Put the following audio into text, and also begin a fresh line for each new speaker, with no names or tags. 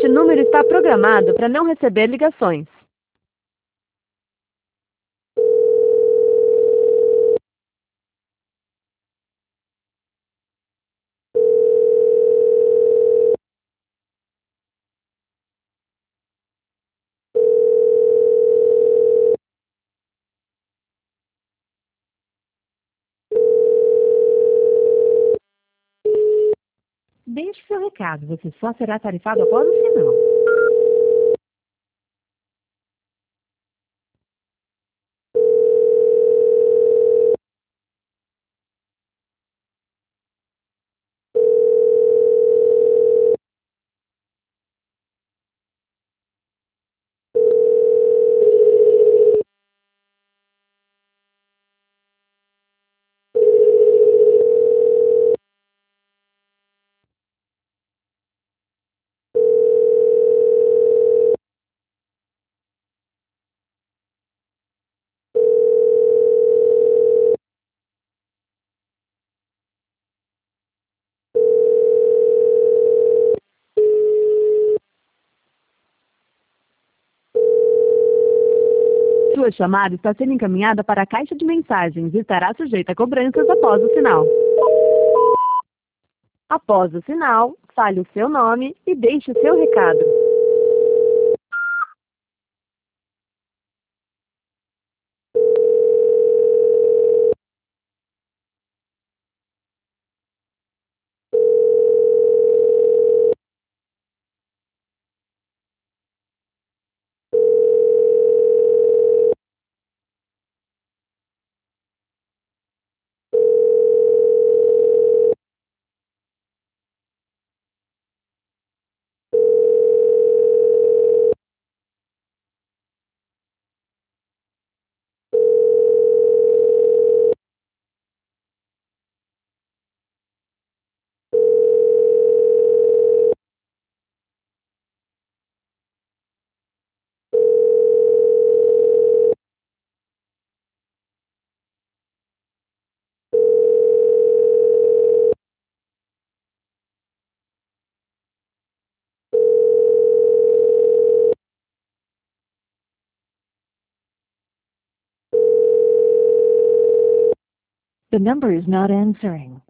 Este número está programado para não receber ligações. Deixe seu recado, você só será tarifado após o sinal. Sua chamada está sendo encaminhada para a caixa de mensagens e estará sujeita a cobranças após o sinal. Após o sinal, fale o seu nome e deixe o seu recado. The number is not answering.